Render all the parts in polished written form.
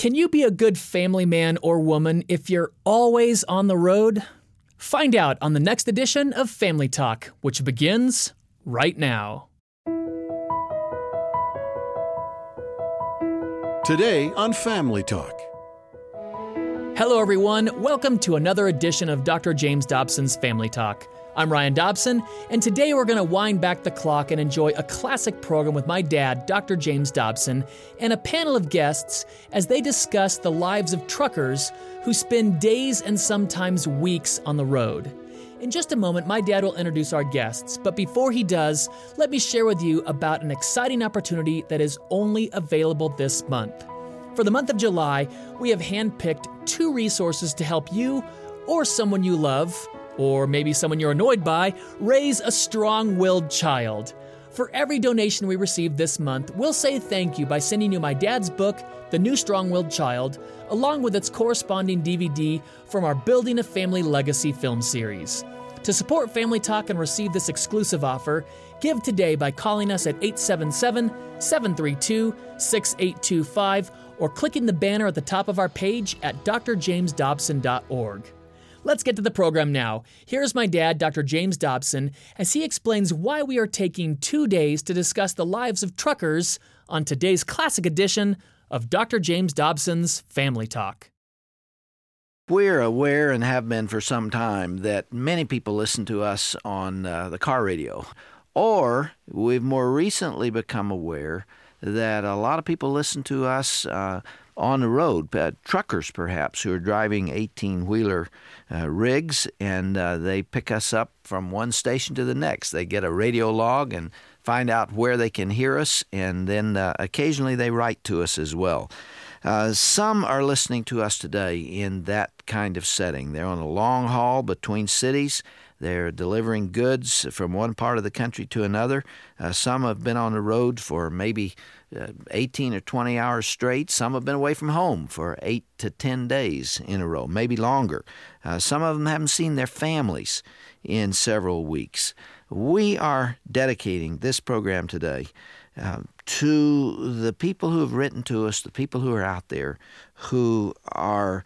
Can you be a good family man or woman if you're always on the road? Find out on the next edition of Family Talk, which begins right now. Today on Family Talk. Hello, everyone. Welcome to another edition of Dr. James Dobson's Family Talk. I'm Ryan Dobson, and today we're going to wind back the clock and enjoy a classic program with my dad, Dr. James Dobson, and a panel of guests as they discuss the lives of truckers who spend days and sometimes weeks on the road. In just a moment, my dad will introduce our guests, but before he does, let me share with you about an exciting opportunity that is only available this month. For the month of July, we have handpicked 2 resources to help you or someone you love, or maybe someone you're annoyed by, raise a strong-willed child. For every donation we receive this month, we'll say thank you by sending you my dad's book, The New Strong-Willed Child, along with its corresponding DVD from our Building a Family Legacy film series. To support Family Talk and receive this exclusive offer, give today by calling us at 877-732-6825 or clicking the banner at the top of our page at drjamesdobson.org. Let's get to the program now. Here's my dad, Dr. James Dobson, as he explains why we are taking 2 days to discuss the lives of truckers on today's classic edition of Dr. James Dobson's Family Talk. We're aware and have been for some time that many people listen to us on the car radio. Or we've more recently become aware that a lot of people listen to us on the road, truckers perhaps, who are driving 18-wheeler rigs, and they pick us up from one station to the next. They get a radio log and find out where they can hear us, and then occasionally they write to us as well. Some are listening to us today in that kind of setting. They're on a long haul between cities. They're delivering goods from one part of the country to another. Some have been on the road for maybe 18 or 20 hours straight. Some have been away from home for 8 to 10 days in a row, maybe longer. Some of them haven't seen their families in several weeks. We are dedicating this program today to the people who have written to us, the people who are out there who are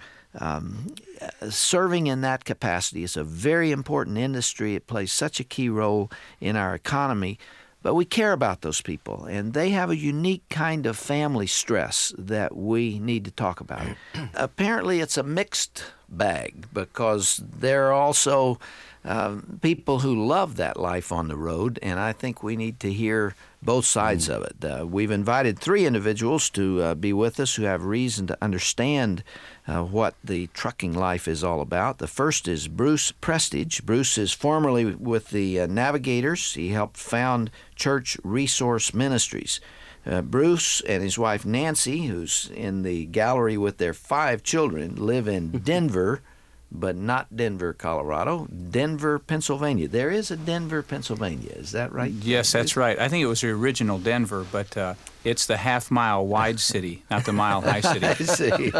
serving in that capacity. It's a very important industry. It plays such a key role in our economy. But we care about those people, and they have a unique kind of family stress that we need to talk about. Apparently, it's a mixed bag because there are also people who love that life on the road, and I think we need to hear both sides of it. We've invited 3 individuals to be with us who have reason to understand what the trucking life is all about. The first is Bruce Prestige. Bruce is formerly with the Navigators. He helped found Church Resource Ministries. Bruce and his wife Nancy, who's in the gallery with their 5 children, live in Denver, but not Denver, Colorado, Denver, Pennsylvania. There is a Denver, Pennsylvania. Is that right? Yes, that's right. I think it was the original Denver, but it's the half-mile wide city, not the mile-high city. I see.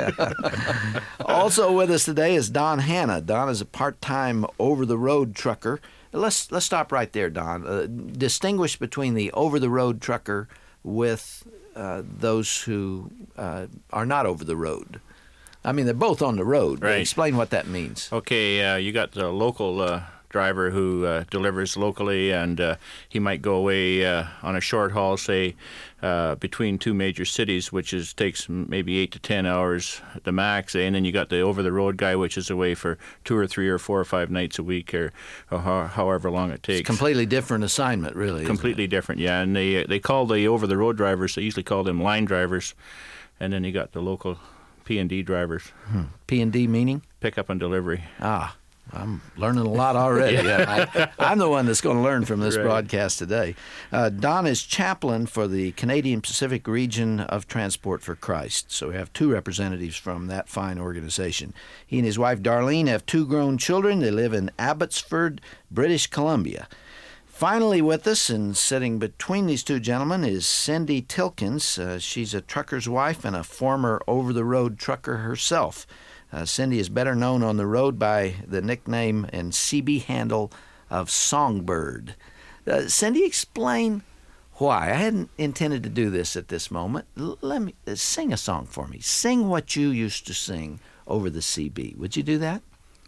Also with us today is Don Hanna. Don is a part-time over-the-road trucker. Let's stop right there, Don. Distinguish between the over-the-road trucker with those who are not over the road. I mean, they're both on the road. Right. Explain what that means. Okay, you got the local driver who delivers locally, and he might go away on a short haul, say, between 2 major cities, which takes maybe 8 to 10 hours at the max. And then you got the over-the-road guy, which is away for 2 or 3 or 4 or 5 nights a week, or however long it takes. It's a completely different assignment, really. Completely different, yeah. And they call the over-the-road drivers, they usually call them line drivers. And then you got the local P&D drivers. P&D meaning? Pickup and delivery. I'm learning a lot already. I'm the one that's going to learn from this broadcast today. Don is chaplain for the Canadian Pacific Region of Transport for Christ. So we have 2 representatives from that fine organization. He and his wife Darlene have 2 grown children. They live in Abbotsford, British Columbia. Finally with us, and sitting between these 2 gentlemen, is Cindy Tilkins. She's a trucker's wife and a former over-the-road trucker herself. Cindy is better known on the road by the nickname and CB handle of Songbird. Cindy, explain why. I hadn't intended to do this at this moment. Let me sing a song for me. Sing what you used to sing over the CB. Would you do that?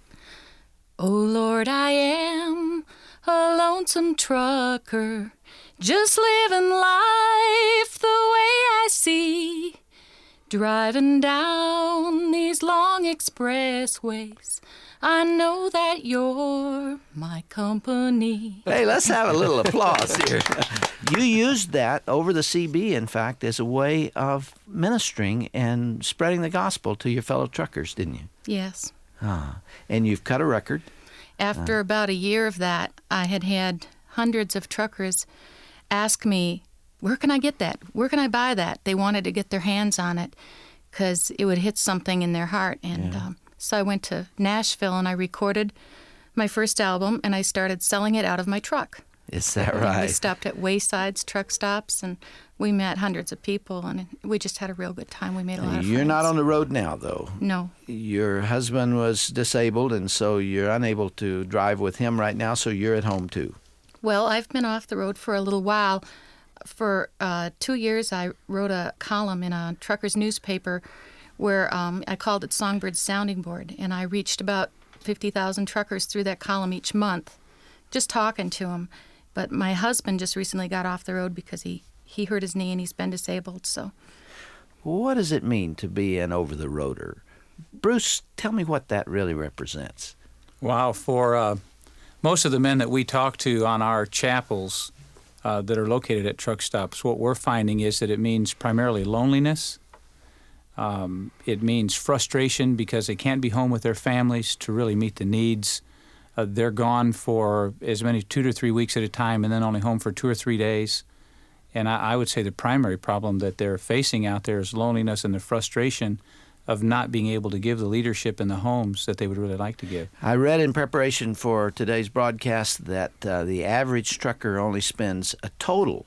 Oh Lord, I am a lonesome trucker, just living life the way I see, driving down these long expressways. I know that you're my company. Hey, let's have a little applause here. You used that over the CB, in fact, as a way of ministering and spreading the gospel to your fellow truckers, didn't you? Yes. And you've cut a record. After about a year of that, I had hundreds of truckers ask me, where can I get that? Where can I buy that? They wanted to get their hands on it because it would hit something in their heart. And so I went to Nashville and I recorded my first album and I started selling it out of my truck. Is that We right? stopped at waysides, truck stops, and we met hundreds of people, and we just had a real good time. We made a lot of friends. You're not on the road now, though. No. Your husband was disabled, and so you're unable to drive with him right now, so you're at home, too. Well, I've been off the road for a little while. For 2 years, I wrote a column in a trucker's newspaper where I called it Songbird's Sounding Board, and I reached about 50,000 truckers through that column each month, just talking to them. But my husband just recently got off the road because he hurt his knee and he's been disabled, so. What does it mean to be an over-the-roader? Bruce, tell me what that really represents. Wow, for most of the men that we talk to on our chapels that are located at truck stops, what we're finding is that it means primarily loneliness. It means frustration because they can't be home with their families to really meet the needs. They're gone for as many 2 to 3 weeks at a time and then only home for 2 or 3 days. And I would say the primary problem that they're facing out there is loneliness and the frustration of not being able to give the leadership in the homes that they would really like to give. I read in preparation for today's broadcast that the average trucker only spends a total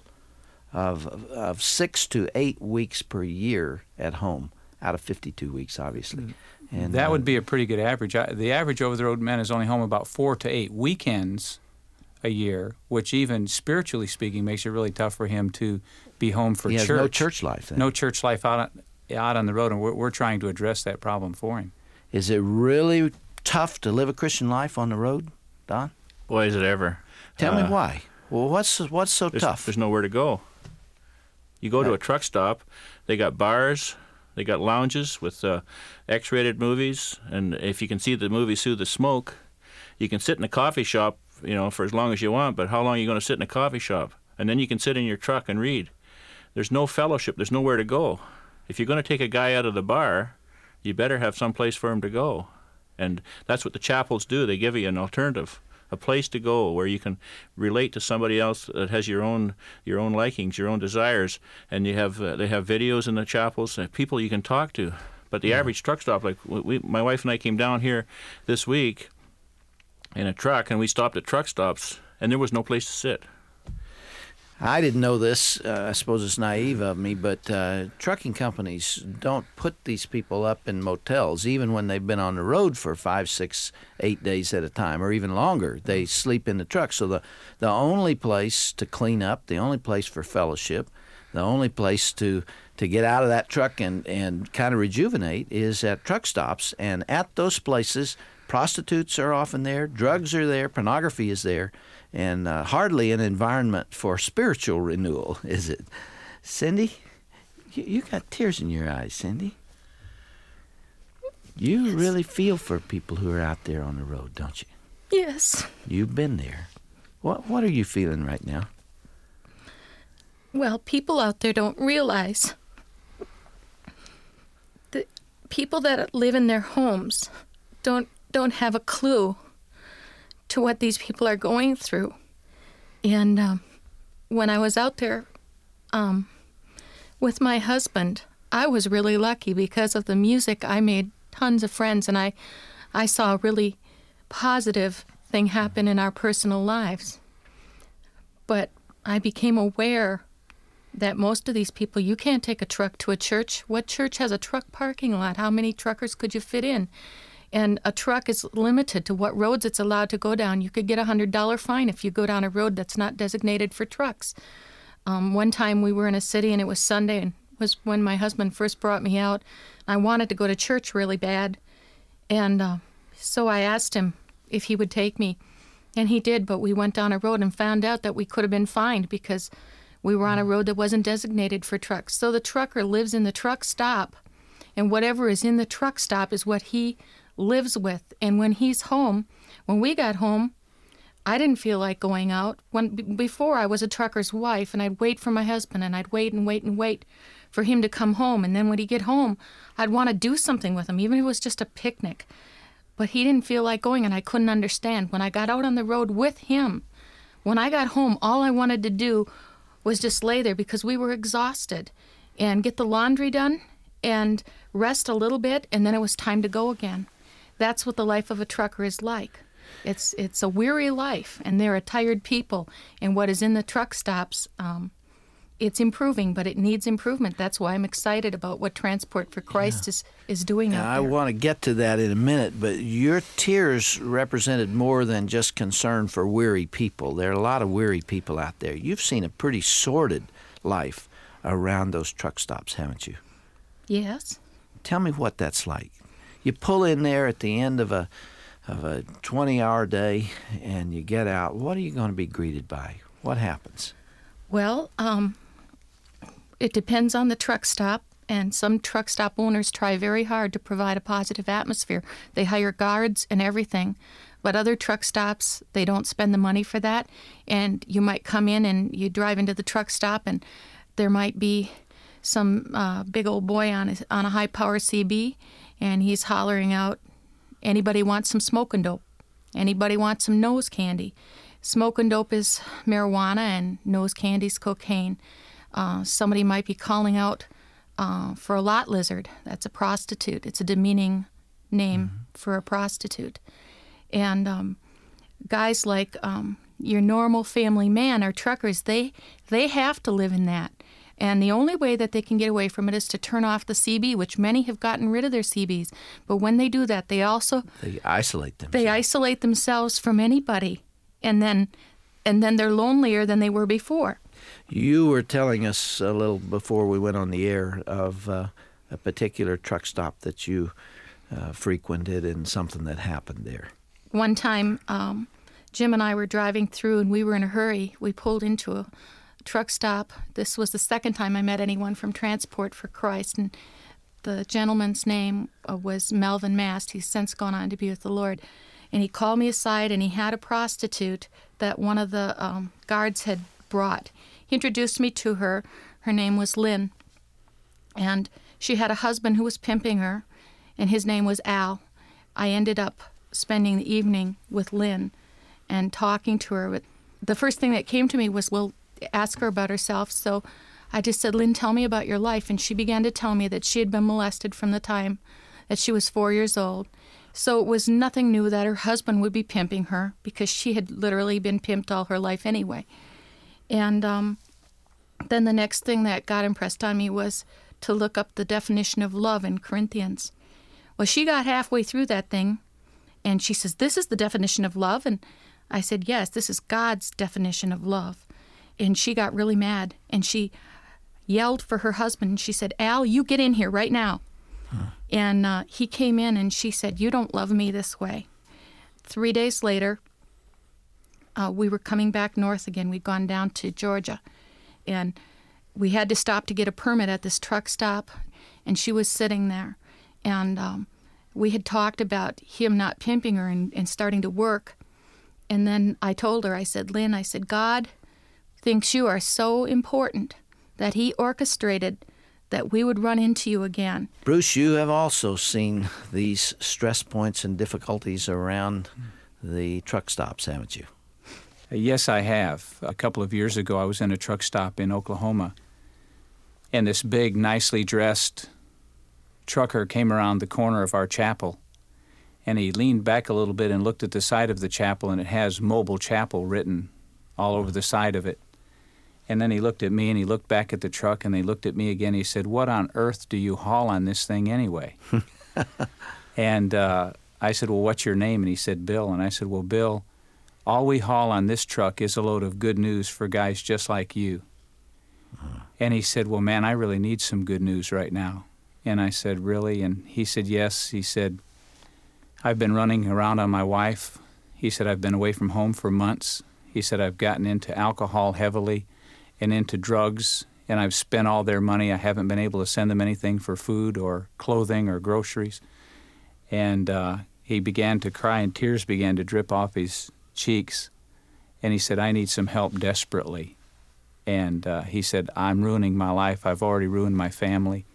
of 6 to 8 weeks per year at home, out of 52 weeks, obviously. And that would be a pretty good average. The average over-the-road man is only home about 4 to 8 weekends a year, which even spiritually speaking makes it really tough for him to be home for he church. has no church life then. No church life out on the road, and we're trying to address that problem for him. Is it really tough to live a Christian life on the road, Don? Boy, is it ever. Tell me why. Well, what's so tough? There's nowhere to go. You go to a truck stop, they got bars, they got lounges with X-rated movies, and if you can see the movies through the smoke, you can sit in a coffee shop, for as long as you want, but how long are you going to sit in a coffee shop? And then you can sit in your truck and read. There's no fellowship. There's nowhere to go. If you're going to take a guy out of the bar, you better have some place for him to go. And that's what the chapels do. They give you an alternative, a place to go where you can relate to somebody else that has your own likings, your own desires. And you have they have videos in the chapels, people you can talk to. But the average truck stop, like my wife and I came down here this week in a truck, and we stopped at truck stops, and there was no place to sit. I didn't know this. I suppose it's naive of me, but trucking companies don't put these people up in motels, even when they've been on the road for 5, 6, 8 days at a time, or even longer. They sleep in the truck. So the only place to clean up, the only place for fellowship, the only place to get out of that truck and kind of rejuvenate is at truck stops. And at those places, prostitutes are often there, drugs are there, pornography is there, and hardly an environment for spiritual renewal, is it? Cindy, you got tears in your eyes, Cindy. You really feel for people who are out there on the road, don't you? Yes. You've been there. What are you feeling right now? Well, people out there don't realize the people that live in their homes don't have a clue to what these people are going through. And when I was out there with my husband, I was really lucky because of the music. I made tons of friends, and I saw a really positive thing happen in our personal lives. But I became aware that most of these people, you can't take a truck to a church. What church has a truck parking lot? How many truckers could you fit in? And a truck is limited to what roads it's allowed to go down. You could get a $100 fine if you go down a road that's not designated for trucks. One time we were in a city and it was Sunday, and it was when my husband first brought me out. I wanted to go to church really bad, and so I asked him if he would take me, and he did, but we went down a road and found out that we could have been fined because we were on a road that wasn't designated for trucks. So the trucker lives in the truck stop, and whatever is in the truck stop is what he lives with. And when he's home, when we got home, I didn't feel like going out. Before I was a trucker's wife, and I'd wait for my husband, and I'd wait and wait and wait for him to come home. And then when he'd get home, I'd want to do something with him, even if it was just a picnic. But he didn't feel like going, and I couldn't understand. When I got out on the road with him, when I got home, all I wanted to do was just lay there because we were exhausted and get the laundry done and rest a little bit, and then it was time to go again. That's what the life of a trucker is like. It's a weary life, and they're a tired people. And what is in the truck stops, it's improving, but it needs improvement. That's why I'm excited about what Transport for Christ is doing out there. I want to get to that in a minute, but your tears represented more than just concern for weary people. There are a lot of weary people out there. You've seen a pretty sordid life around those truck stops, haven't you? Yes. Tell me what that's like. You pull in there at the end of a 20-hour day, and you get out. What are you going to be greeted by? What happens? Well, it depends on the truck stop, and some truck stop owners try very hard to provide a positive atmosphere. They hire guards and everything, but other truck stops, they don't spend the money for that, and you might come in and you drive into the truck stop, and there might be some big old boy on a high-power CB, and he's hollering out, anybody wants some smoking dope? Anybody wants some nose candy? Smoking dope is marijuana and nose candy's cocaine. Somebody might be calling out for a lot lizard. That's a prostitute. It's a demeaning name for a prostitute. And guys like your normal family man or truckers, they have to live in that. And the only way that they can get away from it is to turn off the CB, which many have gotten rid of their CBs. But when they do that, they isolate themselves. They isolate themselves from anybody, and then they're lonelier than they were before. You were telling us a little before we went on the air of a particular truck stop that you frequented and something that happened there. One time, Jim and I were driving through, and we were in a hurry. We pulled into a truck stop. This was the second time I met anyone from Transport for Christ, and the gentleman's name was Melvin Mast. He's since gone on to be with the Lord. And he called me aside, and he had a prostitute that one of the guards had brought. He introduced me to her. Her name was Lynn, and she had a husband who was pimping her, and his name was Al. I ended up spending the evening with Lynn and talking to her. But the first thing that came to me was, well, ask her about herself. So I just said, Lynn, tell me about your life. And she began to tell me that she had been molested from the time that she was 4 years old. So it was nothing new that her husband would be pimping her, because she had literally been pimped all her life anyway. And then the next thing that got impressed on me was to look up the definition of love in Corinthians. Well, she got halfway through that thing, and she says, this is the definition of love? And I said, yes, this is God's definition of love. And she got really mad, and she yelled for her husband, and she said, Al, you get in here right now. And he came in, and she said, you don't love me this way. 3 days later, we were coming back north again. We'd gone down to Georgia, and we had to stop to get a permit at this truck stop, and she was sitting there. And we had talked about him not pimping her and starting to work. And then I told her, I said, Lynn, I said, God thinks you are so important that he orchestrated that we would run into you again. Bruce, you have also seen these stress points and difficulties around the truck stops, haven't you? Yes, I have. A couple of years ago, I was in a truck stop in Oklahoma, and this big, nicely dressed trucker came around the corner of our chapel, and he leaned back a little bit and looked at the side of the chapel, and it has Mobile Chapel written all over the side of it. And then he looked at me, and he looked back at the truck, and he looked at me again. He said, what on earth do you haul on this thing anyway? And I said, well, what's your name? And he said, Bill. And I said, well, Bill, all we haul on this truck is a load of good news for guys just like you. And he said, well, man, I really need some good news right now. And I said, really? And he said, yes. He said, I've been running around on my wife. He said, I've been away from home for months. He said, I've gotten into alcohol heavily and into drugs, and I've spent all their money. I haven't been able to send them anything for food or clothing or groceries. And he began to cry, and tears began to drip off his cheeks. And he said, I need some help desperately. And he said, I'm ruining my life. I've already ruined my family.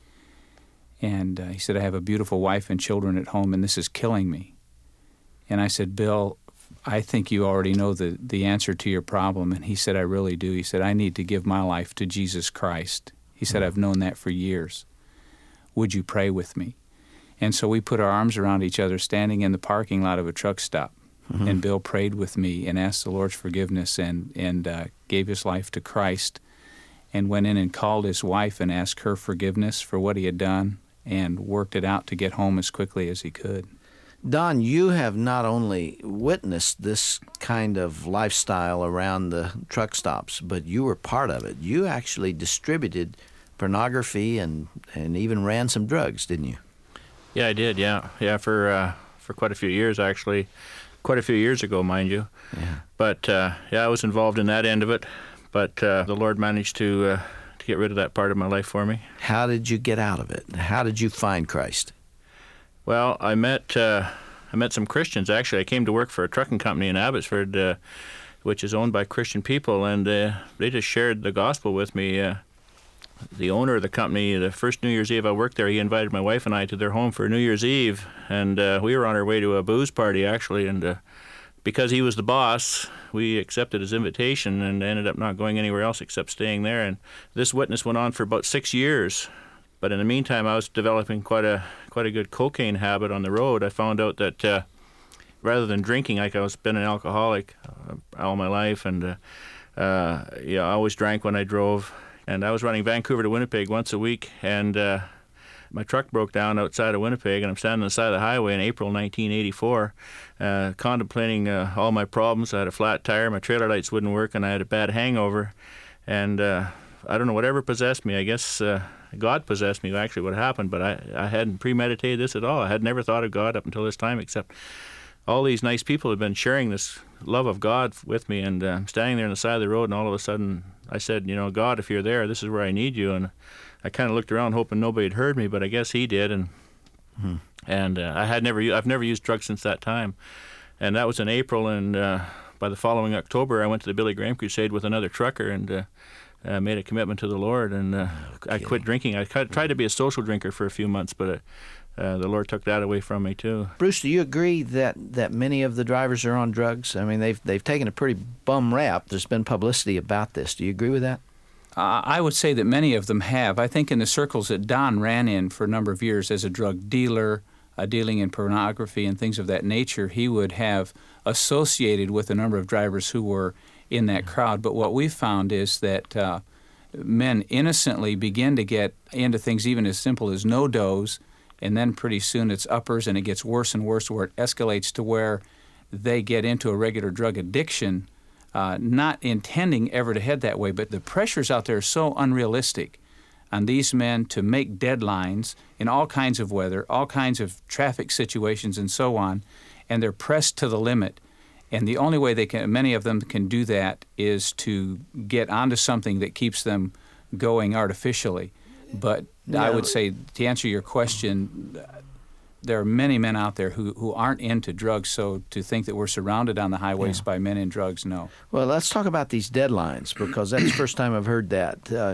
And he said, I have a beautiful wife and children at home, and this is killing me. And I said, Bill, I think you already know the answer to your problem. And he said, I really do. He said, I need to give my life to Jesus Christ. He said, I've known that for years. Would you pray with me? And so we put our arms around each other standing in the parking lot of a truck stop. Mm-hmm. And Bill prayed with me and asked the Lord's forgiveness and gave his life to Christ, and went in and called his wife and asked her forgiveness for what he had done, and worked it out to get home as quickly as he could. Don, you have not only witnessed this kind of lifestyle around the truck stops, but you were part of it. You actually distributed pornography and even ran some drugs, didn't you? Yeah, I did. Yeah, for quite a few years, actually. Quite a few years ago, mind you. Yeah. But I was involved in that end of it. But the Lord managed to get rid of that part of my life for me. How did you get out of it? How did you find Christ? Well, I met some Christians, actually. I came to work for a trucking company in Abbotsford, which is owned by Christian people, and they just shared the gospel with me. The owner of the company, the first New Year's Eve I worked there, he invited my wife and I to their home for New Year's Eve, and we were on our way to a booze party, actually, and because he was the boss, we accepted his invitation and ended up not going anywhere else except staying there, and this witness went on for about 6 years. But in the meantime, I was developing quite a good cocaine habit on the road. I found out that rather than drinking, like I was been an alcoholic all my life, and I always drank when I drove. And I was running Vancouver to Winnipeg once a week, and my truck broke down outside of Winnipeg, and I'm standing on the side of the highway in April 1984, contemplating all my problems. I had a flat tire, my trailer lights wouldn't work, and I had a bad hangover. And I don't know, whatever possessed me, I guess God possessed me, actually, what happened, but I hadn't premeditated this at all. I had never thought of God up until this time, except all these nice people have been sharing this love of God with me, and I'm standing there on the side of the road, and all of a sudden I said, God, if you're there, this is where I need you. And I kind of looked around hoping nobody had heard me, but I guess he did. And I've never used drugs since that time. And that was in April, and by the following October, I went to the Billy Graham Crusade with another trucker and made a commitment to the Lord. And I quit drinking. I tried to be a social drinker for a few months, but the Lord took that away from me too. Bruce, do you agree that many of the drivers are on drugs? I mean, they've taken a pretty bum rap. There's been publicity about this. Do you agree with that? I would say that many of them have. I think in the circles that Don ran in for a number of years as a drug dealer, dealing in pornography and things of that nature, he would have associated with a number of drivers who were in that crowd. But what we've found is that men innocently begin to get into things even as simple as no-dos, and then pretty soon it's uppers, and it gets worse and worse, where it escalates to where they get into a regular drug addiction, not intending ever to head that way. But the pressures out there are so unrealistic on these men to make deadlines in all kinds of weather, all kinds of traffic situations, and so on, and they're pressed to the limit. And the only way many of them can do that is to get onto something that keeps them going artificially. But I would say, to answer your question, there are many men out there who aren't into drugs, so to think that we're surrounded on the highways by men in drugs, no. Well, let's talk about these deadlines, because that's the first time I've heard that.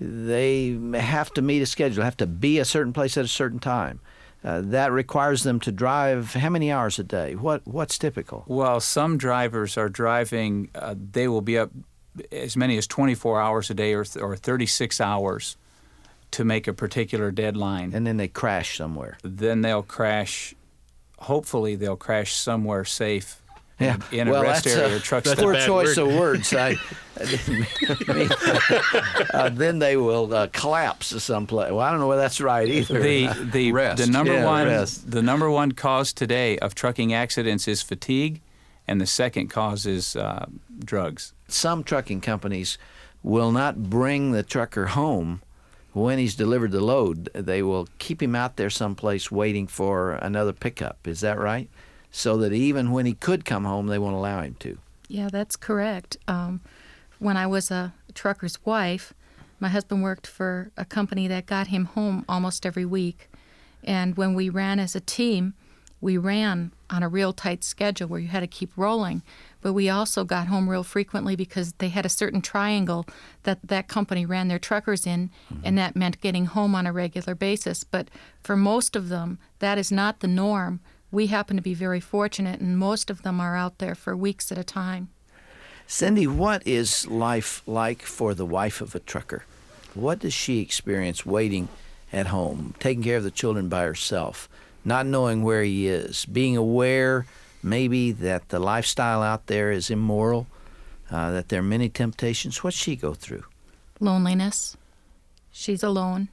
They have to meet a schedule, have to be a certain place at a certain time. That requires them to drive how many hours a day? What's typical? Well, some drivers are driving, they will be up as many as 24 hours a day or 36 hours to make a particular deadline. And then they crash somewhere. Then they'll crash, hopefully they'll crash somewhere safe in a well, rest area or truck stop. Poor choice of words. Then they will collapse someplace. Well, I don't know whether that's right either. The number one cause today of trucking accidents is fatigue, and the second cause is drugs. Some trucking companies will not bring the trucker home when he's delivered the load. They will keep him out there someplace waiting for another pickup. Is that right? So that even when he could come home, they won't allow him to. Yeah, that's correct. When I was a trucker's wife, my husband worked for a company that got him home almost every week. And when we ran as a team, we ran on a real tight schedule where you had to keep rolling. But we also got home real frequently because they had a certain triangle that company ran their truckers in, and that meant getting home on a regular basis. But for most of them, that is not the norm. We happen to be very fortunate, and most of them are out there for weeks at a time. Cindy, what is life like for the wife of a trucker? What does she experience waiting at home, taking care of the children by herself, not knowing where he is, being aware maybe that the lifestyle out there is immoral, that there are many temptations? What's she go through? Loneliness. She's alone.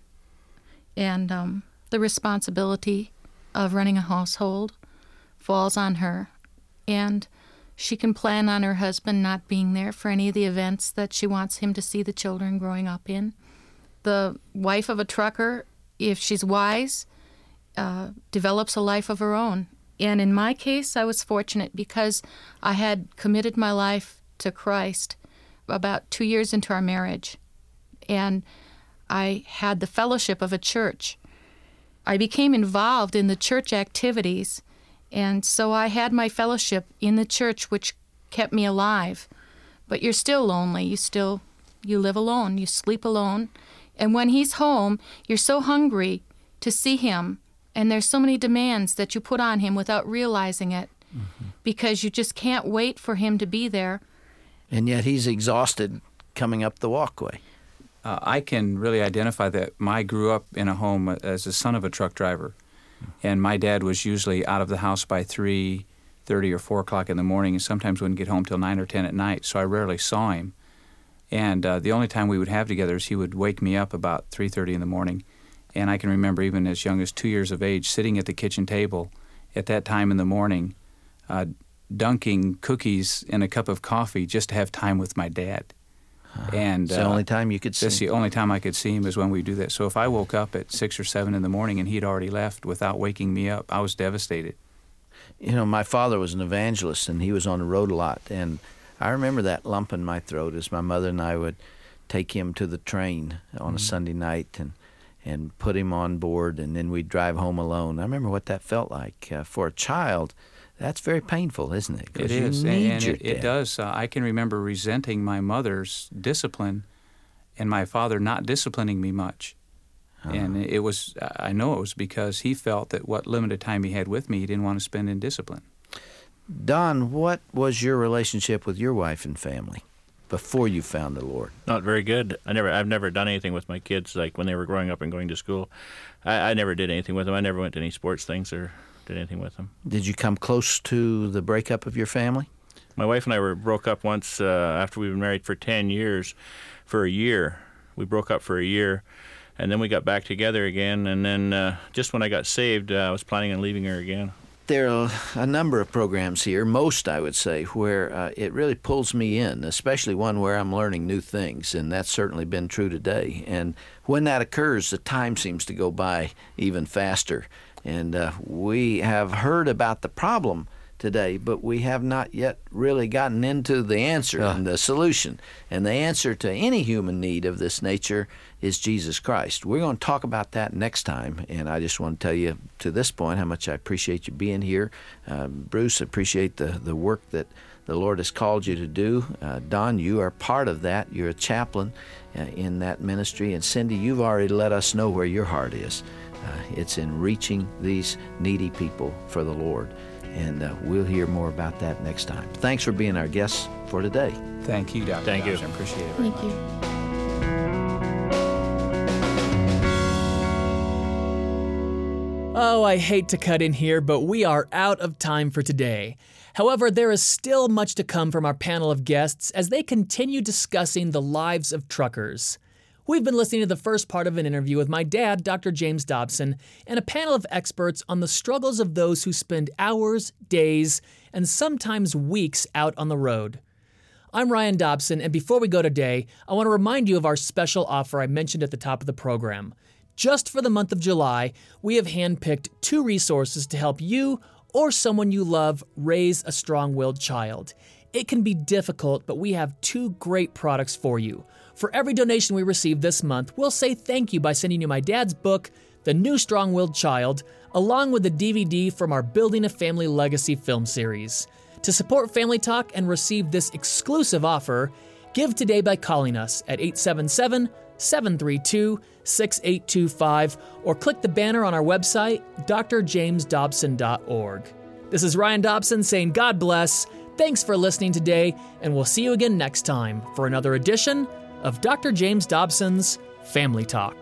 And the responsibility of running a household falls on her. And she can plan on her husband not being there for any of the events that she wants him to see the children growing up in. The wife of a trucker, if she's wise, develops a life of her own. And in my case, I was fortunate because I had committed my life to Christ about 2 years into our marriage. And I had the fellowship of a church. I became involved in the church activities, and so I had my fellowship in the church, which kept me alive. But you're still lonely. You live alone. You sleep alone. And when he's home, you're so hungry to see him, and there's so many demands that you put on him without realizing it, because you just can't wait for him to be there. And yet he's exhausted coming up the walkway. I can really identify that. I grew up in a home as the son of a truck driver, and my dad was usually out of the house by 3:30 or 4 o'clock in the morning, and sometimes wouldn't get home till 9 or 10 at night, so I rarely saw him. And the only time we would have together is he would wake me up about 3:30 in the morning. And I can remember even as young as 2 years of age sitting at the kitchen table at that time in the morning, dunking cookies in a cup of coffee just to have time with my dad. And it's the only time you could see him. That's the only time I could see him is when we do that. So if I woke up at 6 or 7 in the morning and he'd already left without waking me up, I was devastated. You know, my father was an evangelist, and he was on the road a lot. And I remember that lump in my throat as my mother and I would take him to the train on a Sunday night and put him on board, and then we'd drive home alone. I remember what that felt like. For a child, that's very painful, isn't it? It is, and it does. I can remember resenting my mother's discipline and my father not disciplining me much. And it was, I know it was because he felt that what limited time he had with me, he didn't want to spend in discipline. Don, what was your relationship with your wife and family before you found the Lord? Not very good. I've never done anything with my kids, like when they were growing up and going to school. I never did anything with them. I never went to any sports things or did anything with them. Did you come close to the breakup of your family? My wife and I broke up once after we've been married for 10 years, for a year. We broke up for a year, and then we got back together again, and then just when I got saved, I was planning on leaving her again. There are a number of programs here, most I would say, where it really pulls me in, especially one where I'm learning new things, and that's certainly been true today. And when that occurs, the time seems to go by even faster. And we have heard about the problem today, but we have not yet really gotten into the answer and the solution. And the answer to any human need of this nature is Jesus Christ. We're going to talk about that next time, and I just want to tell you to this point how much I appreciate you being here. Bruce, I appreciate the work that the Lord has called you to do. Don, you are part of that. You're a chaplain in that ministry. And Cindy, you've already let us know where your heart is. It's in reaching these needy people for the Lord. And we'll hear more about that next time. Thanks for being our guests for today. Thank you, Dr. Thank you. I appreciate it very Thank much. you. Oh, I hate to cut in here, but we are out of time for today. However, there is still much to come from our panel of guests as they continue discussing the lives of truckers. We've been listening to the first part of an interview with my dad, Dr. James Dobson, and a panel of experts on the struggles of those who spend hours, days, and sometimes weeks out on the road. I'm Ryan Dobson, and before we go today, I want to remind you of our special offer I mentioned at the top of the program. Just for the month of July, we have handpicked 2 resources to help you or someone you love raise a strong-willed child. It can be difficult, but we have 2 great products for you. For every donation we receive this month, we'll say thank you by sending you my dad's book, The New Strong-Willed Child, along with the DVD from our Building a Family Legacy film series. To support Family Talk and receive this exclusive offer, give today by calling us at 877-732-6825 or click the banner on our website, drjamesdobson.org. This is Ryan Dobson saying God bless. Thanks for listening today, and we'll see you again next time for another edition of Dr. James Dobson's Family Talk.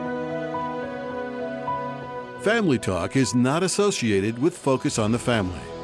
Family Talk is not associated with Focus on the Family.